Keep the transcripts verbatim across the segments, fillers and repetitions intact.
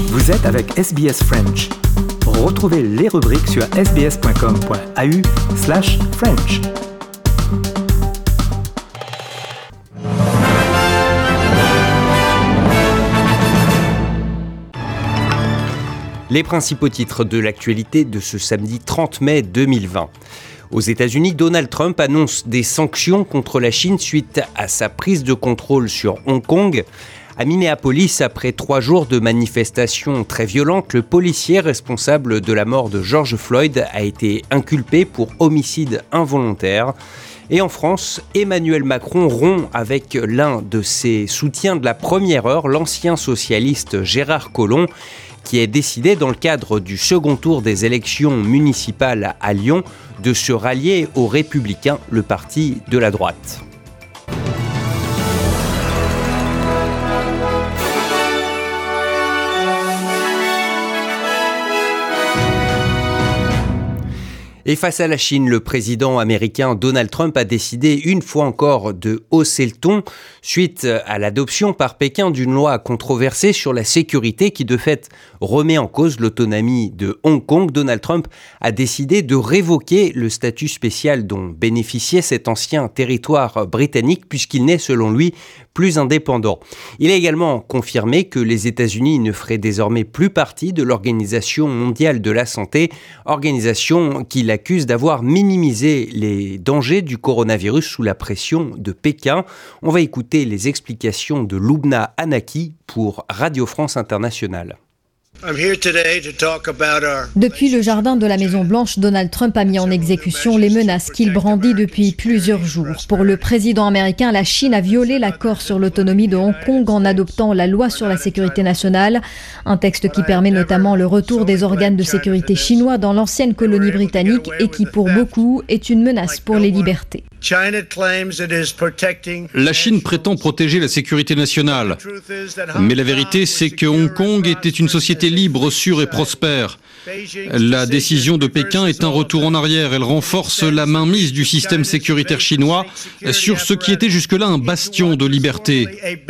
Vous êtes avec S B S French. Retrouvez les rubriques sur sbs.com.au slash French. Les principaux titres de l'actualité de ce samedi trente mai deux mille vingt. Aux États-Unis, Donald Trump annonce des sanctions contre la Chine suite à sa prise de contrôle sur Hong Kong. À Minneapolis, après trois jours de manifestations très violentes, le policier responsable de la mort de George Floyd a été inculpé pour homicide involontaire. Et en France, Emmanuel Macron rompt avec l'un de ses soutiens de la première heure, l'ancien socialiste Gérard Collomb, qui est décidé, dans le cadre du second tour des élections municipales à Lyon, de se rallier aux Républicains, le parti de la droite. Et face à la Chine, le président américain Donald Trump a décidé une fois encore de hausser le ton suite à l'adoption par Pékin d'une loi controversée sur la sécurité qui de fait remet en cause l'autonomie de Hong Kong. Donald Trump a décidé de révoquer le statut spécial dont bénéficiait cet ancien territoire britannique puisqu'il n'est selon lui plus indépendant. Il a également confirmé que les États-Unis ne feraient désormais plus partie de l'Organisation mondiale de la santé, organisation qu'il accuse d'avoir minimisé les dangers du coronavirus sous la pression de Pékin. On va écouter les explications de Lubna Hanaki pour Radio France Internationale. Depuis le jardin de la Maison-Blanche, Donald Trump a mis en exécution les menaces qu'il brandit depuis plusieurs jours. Pour le président américain, la Chine a violé l'accord sur l'autonomie de Hong Kong en adoptant la loi sur la sécurité nationale, un texte qui permet notamment le retour des organes de sécurité chinois dans l'ancienne colonie britannique et qui, pour beaucoup, est une menace pour les libertés. La Chine prétend protéger la sécurité nationale. Mais la vérité, c'est que Hong Kong était une société libre, sûre et prospère. La décision de Pékin est un retour en arrière. Elle renforce la mainmise du système sécuritaire chinois sur ce qui était jusque-là un bastion de liberté.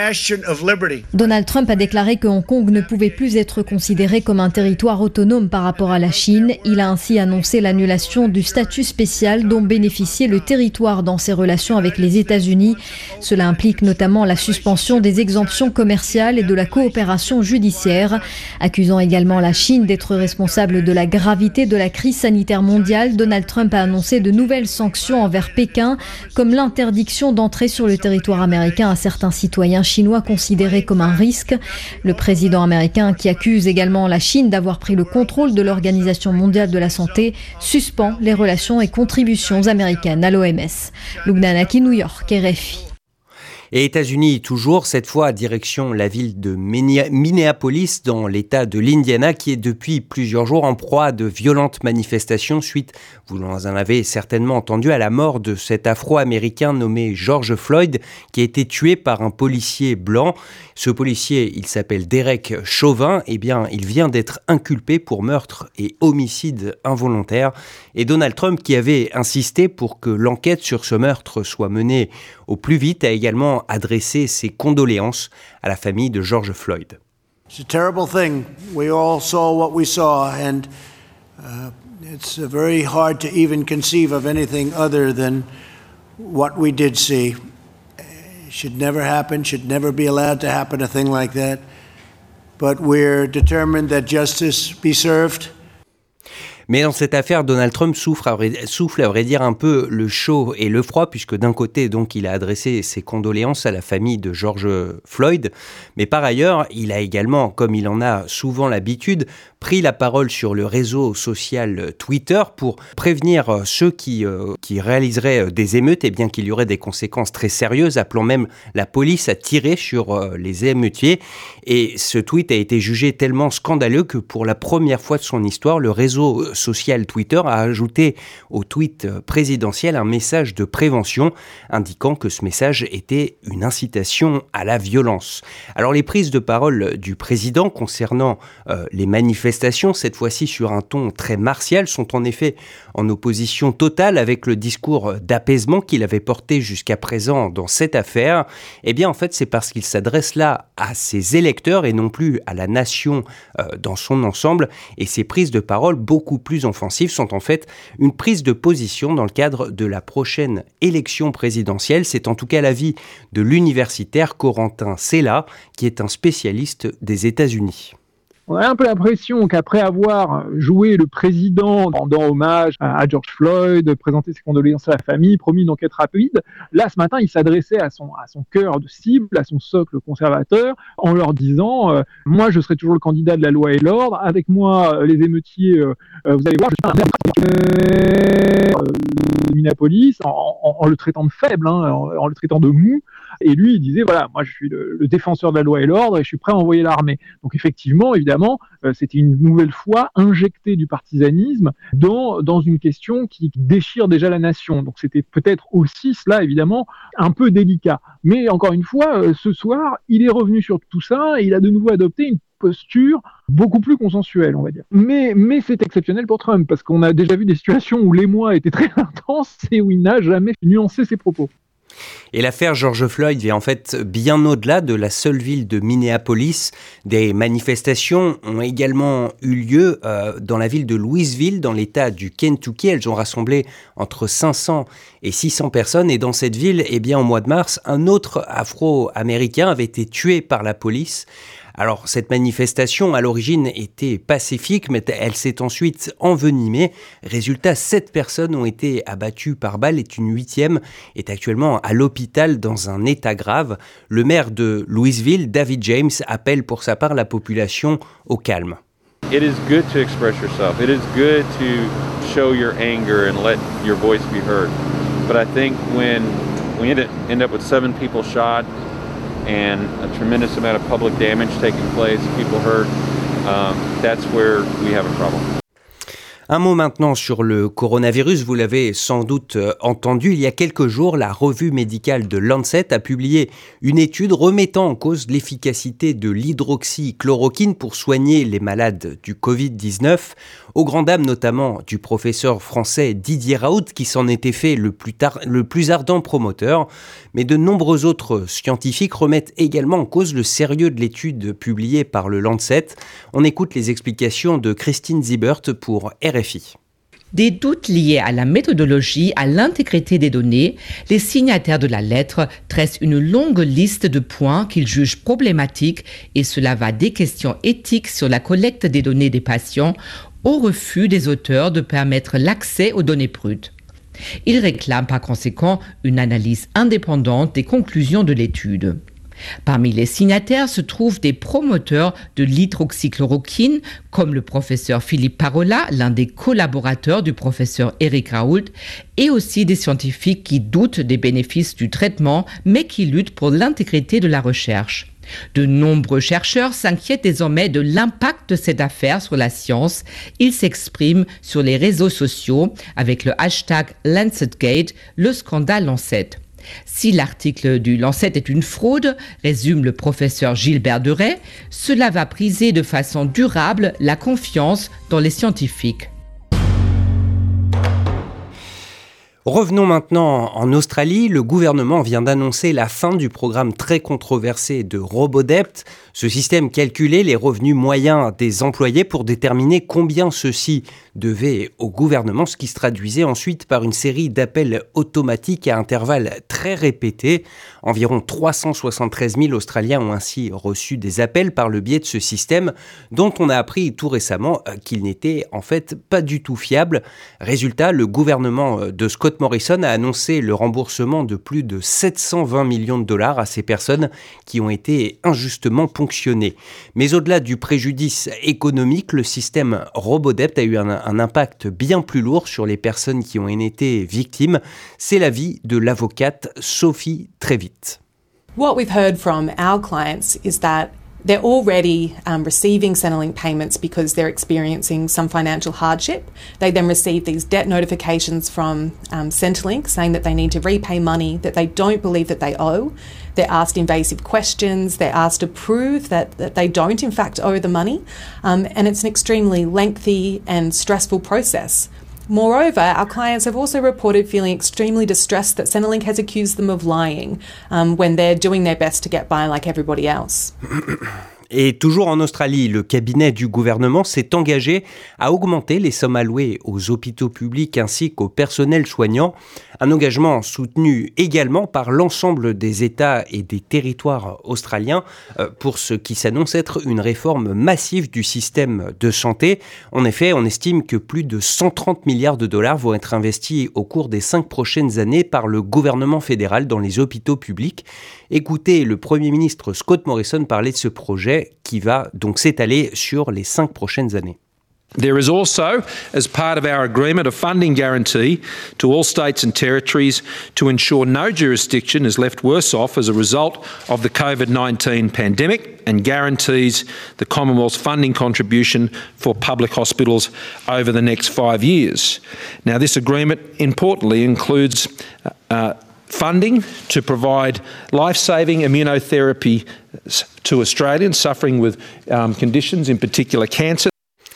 Donald Trump a déclaré que Hong Kong ne pouvait plus être considéré comme un territoire autonome par rapport à la Chine. Il a ainsi annoncé l'annulation du statut spécial dont bénéficiait le territoire dans ses relations avec les États-Unis. Cela implique notamment la suspension des exemptions commerciales et de la coopération judiciaire, accusant également la Chine d'être responsable de la gravité de la crise sanitaire mondiale. Donald Trump a annoncé de nouvelles sanctions envers Pékin, comme l'interdiction d'entrer sur le territoire américain à certains citoyens chinois considérés comme un risque. Le président américain, qui accuse également la Chine d'avoir pris le contrôle de l'Organisation mondiale de la santé, suspend les relations et contributions américaines à l'O M S. Lubna Hanaki, New York, R F I. Et États-Unis toujours, cette fois direction la ville de Minneapolis dans l'état de l'Indiana qui est depuis plusieurs jours en proie de violentes manifestations suite, vous en avez certainement entendu, à la mort de cet Afro-Américain nommé George Floyd qui a été tué par un policier blanc. Ce policier, il s'appelle Derek Chauvin, eh bien il vient d'être inculpé pour meurtre et homicide involontaire. Et Donald Trump, qui avait insisté pour que l'enquête sur ce meurtre soit menée au plus vite, a également adressé ses condoléances à la famille de George Floyd. It's a terrible thing. We all saw what we saw, and uh, it's very hard to even conceive of anything other than what we did see. It should never happen, should never be allowed to happen, a thing like that. But we're determined that justice be served. Mais dans cette affaire, Donald Trump souffre à vrai, souffle à vrai dire un peu le chaud et le froid, puisque d'un côté, donc, il a adressé ses condoléances à la famille de George Floyd, mais par ailleurs, il a également, comme il en a souvent l'habitude, pris la parole sur le réseau social Twitter pour prévenir ceux qui, euh, qui réaliseraient des émeutes, et bien qu'il y aurait des conséquences très sérieuses, appelant même la police à tirer sur euh, les émeutiers. Et ce tweet a été jugé tellement scandaleux que pour la première fois de son histoire, le réseau social Twitter a ajouté au tweet présidentiel un message de prévention indiquant que ce message était une incitation à la violence. Alors les prises de parole du président concernant euh, les manifestations, cette fois-ci sur un ton très martial, sont en effet en opposition totale avec le discours d'apaisement qu'il avait porté jusqu'à présent dans cette affaire. Eh bien en fait c'est parce qu'il s'adresse là à ses électeurs et non plus à la nation euh, dans son ensemble, et ces prises de parole beaucoup plus offensives sont en fait une prise de position dans le cadre de la prochaine élection présidentielle. C'est en tout cas l'avis de l'universitaire Corentin Sella, qui est un spécialiste des États-Unis. On a un peu l'impression qu'après avoir joué le président, rendant hommage à George Floyd, présenté ses condoléances à la famille, promis une enquête rapide, là ce matin il s'adressait à son, à son cœur de cible, à son socle conservateur, en leur disant euh, « moi je serai toujours le candidat de la loi et l'ordre, avec moi les émeutiers, euh, vous allez voir, je suis un maire de Minneapolis », en, en, en le traitant de faible, hein, en, en le traitant de mou. Et lui, il disait, voilà, moi je suis le, le défenseur de la loi et l'ordre et je suis prêt à envoyer l'armée. Donc effectivement, évidemment, euh, c'était une nouvelle fois injecté du partisanisme dans, dans une question qui déchire déjà la nation. Donc c'était peut-être aussi cela, évidemment, un peu délicat. Mais encore une fois, euh, ce soir, il est revenu sur tout ça et il a de nouveau adopté une posture beaucoup plus consensuelle, on va dire. Mais, mais c'est exceptionnel pour Trump, parce qu'on a déjà vu des situations où l'émoi était très intense et où il n'a jamais nuancé ses propos. Et l'affaire George Floyd vient en fait bien au-delà de la seule ville de Minneapolis. Des manifestations ont également eu lieu euh, dans la ville de Louisville, dans l'État du Kentucky. Elles ont rassemblé entre cinq cents et six cents personnes. Et dans cette ville, eh bien, au mois de mars, un autre Afro-Américain avait été tué par la police. Alors, cette manifestation, à l'origine, était pacifique, mais elle s'est ensuite envenimée. Résultat, sept personnes ont été abattues par balle et une huitième est actuellement à l'hôpital dans un état grave. Le maire de Louisville, David James, appelle pour sa part la population au calme. It is good to express yourself. It is good to show your anger and let your voice be heard. But I think when we end up with seven people shot, and a tremendous amount of public damage taking place, people hurt, um, that's where we have a problem. Un mot maintenant sur le coronavirus. Vous l'avez sans doute entendu, il y a quelques jours, la revue médicale de Lancet a publié une étude remettant en cause l'efficacité de l'hydroxychloroquine pour soigner les malades du covid dix-neuf, au grand dam notamment du professeur français Didier Raoult, qui s'en était fait le plus, tar- le plus ardent promoteur. Mais de nombreux autres scientifiques remettent également en cause le sérieux de l'étude publiée par le Lancet. On écoute les explications de Christine Siebert pour R F I. Des doutes liés à la méthodologie, à l'intégrité des données, les signataires de la lettre tracent une longue liste de points qu'ils jugent problématiques, et cela va des questions éthiques sur la collecte des données des patients au refus des auteurs de permettre l'accès aux données brutes. Ils réclament par conséquent une analyse indépendante des conclusions de l'étude. Parmi les signataires se trouvent des promoteurs de l'hydroxychloroquine, comme le professeur Philippe Parola, l'un des collaborateurs du professeur Eric Raoult, et aussi des scientifiques qui doutent des bénéfices du traitement, mais qui luttent pour l'intégrité de la recherche. De nombreux chercheurs s'inquiètent désormais de l'impact de cette affaire sur la science. Ils s'expriment sur les réseaux sociaux avec le hashtag LancetGate, le scandale Lancet. Si l'article du Lancet est une fraude, résume le professeur Gilbert Deray, cela va briser de façon durable la confiance dans les scientifiques. Revenons maintenant en Australie. Le gouvernement vient d'annoncer la fin du programme très controversé de Robodebt. Ce système calculait les revenus moyens des employés pour déterminer combien ceux-ci devaient au gouvernement, ce qui se traduisait ensuite par une série d'appels automatiques à intervalles très répétés. Environ trois cent soixante-treize mille Australiens ont ainsi reçu des appels par le biais de ce système, dont on a appris tout récemment qu'il n'était en fait pas du tout fiable. Résultat, le gouvernement de Scott Morrison a annoncé le remboursement de plus de sept cent vingt millions de dollars à ces personnes qui ont été injustement ponctionnées. Mais au-delà du préjudice économique, le système Robodebt a eu un, un impact bien plus lourd sur les personnes qui ont été victimes. C'est l'avis de l'avocate Sophie Trevitt. What we've heard from our clients is that They're already um, receiving Centrelink payments because they're experiencing some financial hardship. They then receive these debt notifications from um, Centrelink saying that they need to repay money that they don't believe that they owe. They're asked invasive questions. They're asked to prove that, that they don't in fact owe the money. Um, and it's an extremely lengthy and stressful process. Moreover, our clients have also reported feeling extremely distressed that Centrelink has accused them of lying um, when they're doing their best to get by like everybody else. Et toujours en Australie, le cabinet du gouvernement s'est engagé à augmenter les sommes allouées aux hôpitaux publics ainsi qu'au personnel soignant. Un engagement soutenu également par l'ensemble des États et des territoires australiens pour ce qui s'annonce être une réforme massive du système de santé. En effet, on estime que plus de cent trente milliards de dollars vont être investis au cours des cinq prochaines années par le gouvernement fédéral dans les hôpitaux publics. Écoutez le Premier ministre Scott Morrison parler de ce projet qui va donc s'étaler sur les cinq prochaines années. There is also, as part of our agreement, a funding guarantee to all states and territories to ensure no jurisdiction is left worse off as a result of the COVID nineteen pandemic and guarantees the Commonwealth's funding contribution for public hospitals over the next five years. Now, this agreement, importantly, includes uh, funding to provide life-saving immunotherapy to Australians suffering with um, conditions, in particular cancer.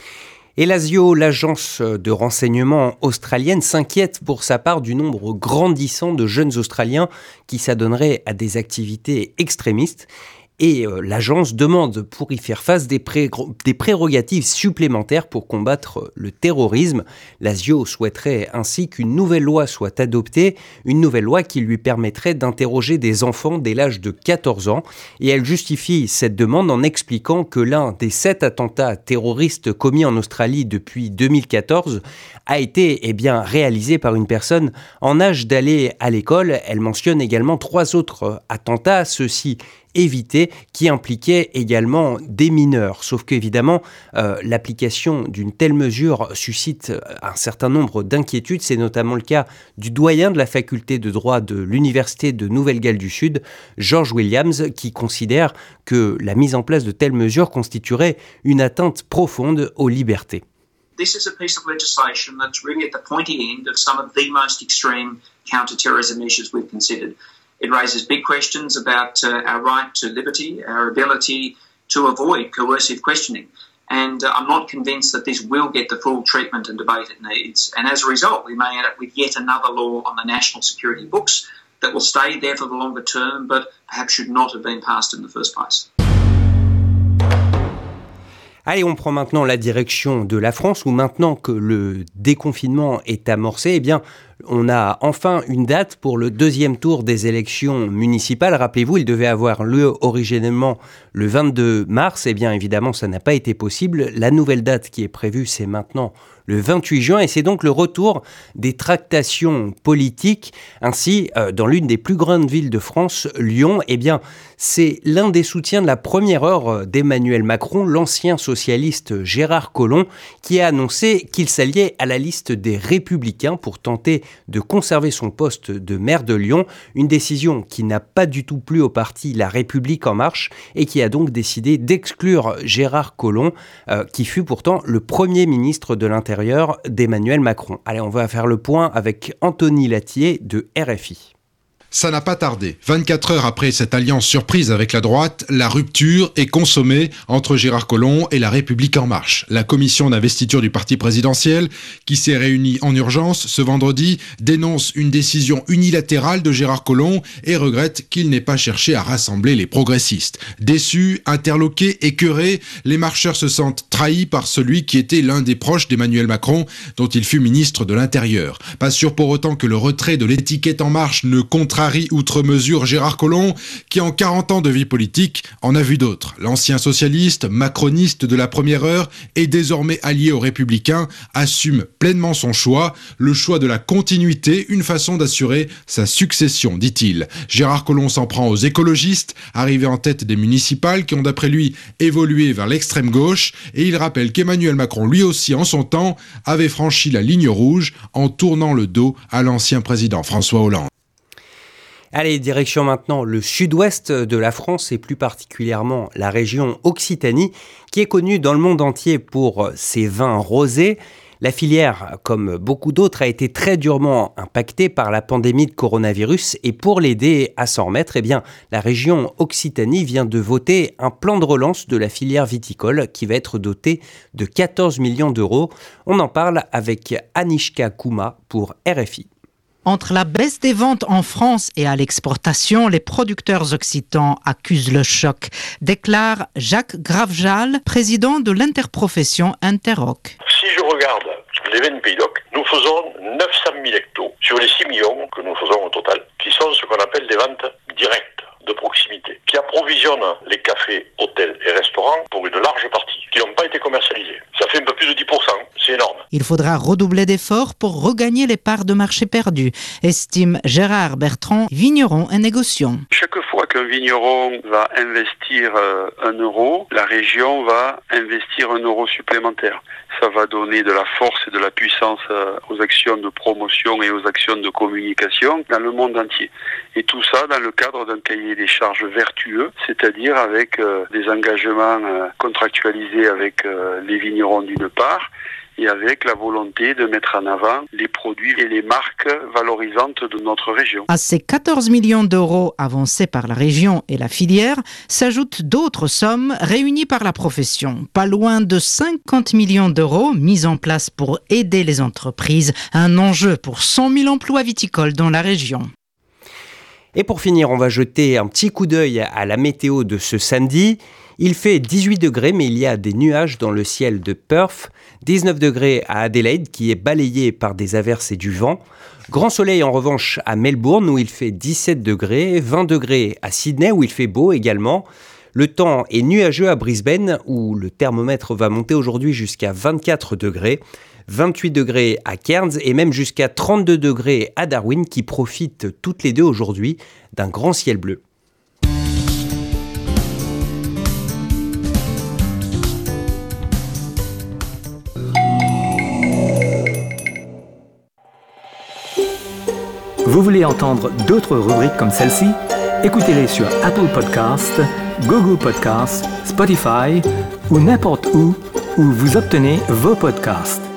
Et l'ASIO, l'agence de renseignement australienne, s'inquiète pour sa part du nombre grandissant de jeunes Australiens qui s'adonneraient à des activités extrémistes. Et euh, l'agence demande pour y faire face des, pré- des prérogatives supplémentaires pour combattre le terrorisme. L'ASIO souhaiterait ainsi qu'une nouvelle loi soit adoptée, une nouvelle loi qui lui permettrait d'interroger des enfants dès l'âge de quatorze ans. Et elle justifie cette demande en expliquant que l'un des sept attentats terroristes commis en Australie depuis deux mille quatorze a été eh bien, réalisé par une personne en âge d'aller à l'école. Elle mentionne également trois autres attentats, ceux-ci évité, qui impliquait également des mineurs. Sauf qu'évidemment, euh, l'application d'une telle mesure suscite un certain nombre d'inquiétudes. C'est notamment le cas du doyen de la faculté de droit de l'Université de Nouvelle-Galles du Sud, George Williams, qui considère que la mise en place de telles mesures constituerait une atteinte profonde aux libertés. This is a piece of legislation that's really at the pointy end of some of the most extreme counter-terrorism measures we've considered. It raises big questions about uh, our right to liberty, our ability to avoid coercive questioning. And uh, I'm not convinced that this will get the full treatment and debate it needs. And as a result, we may end up with yet another law on the national security books that will stay there for the longer term, but perhaps should not have been passed in the first place. Allez, on prend maintenant la direction de la France, où maintenant que le déconfinement est amorcé, eh bien, on a enfin une date pour le deuxième tour des élections municipales. Rappelez-vous, il devait avoir lieu originellement le vingt-deux mars. Eh bien, évidemment, ça n'a pas été possible. La nouvelle date qui est prévue, c'est maintenant le vingt-huit juin, et c'est donc le retour des tractations politiques. Ainsi, euh, dans l'une des plus grandes villes de France, Lyon, eh bien, c'est l'un des soutiens de la première heure d'Emmanuel Macron, l'ancien socialiste Gérard Collomb, qui a annoncé qu'il s'alliait à la liste des Républicains pour tenter de conserver son poste de maire de Lyon, une décision qui n'a pas du tout plu au parti La République En Marche et qui a donc décidé d'exclure Gérard Collomb, euh, qui fut pourtant le premier ministre de l'Intérieur d'Emmanuel Macron. Allez, on va faire le point avec Anthony Latier de R F I. Ça n'a pas tardé. vingt-quatre heures après cette alliance surprise avec la droite, la rupture est consommée entre Gérard Collomb et La République En Marche. La commission d'investiture du parti présidentiel, qui s'est réunie en urgence ce vendredi, dénonce une décision unilatérale de Gérard Collomb et regrette qu'il n'ait pas cherché à rassembler les progressistes. Déçus, interloqués, écœurés, les marcheurs se sentent trahis par celui qui était l'un des proches d'Emmanuel Macron, dont il fut ministre de l'Intérieur. Pas sûr pour autant que le retrait de l'étiquette En Marche ne contrarie outre mesure Gérard Collomb, qui en quarante ans de vie politique en a vu d'autres. L'ancien socialiste, macroniste de la première heure et désormais allié aux Républicains, assume pleinement son choix, le choix de la continuité, une façon d'assurer sa succession, dit-il. Gérard Collomb s'en prend aux écologistes, arrivés en tête des municipales qui ont d'après lui évolué vers l'extrême gauche, et il rappelle qu'Emmanuel Macron, lui aussi en son temps, avait franchi la ligne rouge en tournant le dos à l'ancien président François Hollande. Allez, direction maintenant le sud-ouest de la France et plus particulièrement la région Occitanie, qui est connue dans le monde entier pour ses vins rosés. La filière, comme beaucoup d'autres, a été très durement impactée par la pandémie de coronavirus et pour l'aider à s'en remettre, eh bien, la région Occitanie vient de voter un plan de relance de la filière viticole qui va être doté de quatorze millions d'euros. On en parle avec Anishka Kouma pour R F I. Entre la baisse des ventes en France et à l'exportation, les producteurs occitans accusent le choc, déclare Jacques Gravejal, président de l'interprofession Interoc. Si je regarde les vins Pays d'Oc, nous faisons neuf cent mille hectos sur les six millions que nous faisons au total, qui sont ce qu'on appelle des ventes directes de proximité, qui approvisionnent les cafés, hôtels et restaurants pour une large partie, qui n'ont pas été commercialisés. Ça fait un peu plus de dix pour cent, c'est énorme. Il faudra redoubler d'efforts pour regagner les parts de marché perdues, estime Gérard Bertrand, vigneron et négociant. Chaque fois qu'un vigneron va investir un euro, la région va investir un euro supplémentaire. Ça va donner de la force et de la puissance aux actions de promotion et aux actions de communication dans le monde entier. Et tout ça dans le cadre d'un cahier des charges vertueux, c'est-à-dire avec euh, des engagements euh, contractualisés avec euh, les vignerons d'une part, et avec la volonté de mettre en avant les produits et les marques valorisantes de notre région. À ces quatorze millions d'euros avancés par la région et la filière, s'ajoutent d'autres sommes réunies par la profession. Pas loin de cinquante millions d'euros mis en place pour aider les entreprises, un enjeu pour cent mille emplois viticoles dans la région. Et pour finir, on va jeter un petit coup d'œil à la météo de ce samedi. Il fait dix-huit degrés, mais il y a des nuages dans le ciel de Perth. dix-neuf degrés à Adelaide, qui est balayé par des averses et du vent. Grand soleil en revanche à Melbourne, où il fait dix-sept degrés. vingt degrés à Sydney, où il fait beau également. Le temps est nuageux à Brisbane, où le thermomètre va monter aujourd'hui jusqu'à vingt-quatre degrés. vingt-huit degrés à Cairns et même jusqu'à trente-deux degrés à Darwin, qui profitent toutes les deux aujourd'hui d'un grand ciel bleu. Vous voulez entendre d'autres rubriques comme celle-ci? Écoutez-les sur Apple Podcasts, Google Podcasts, Spotify ou n'importe où où vous obtenez vos podcasts.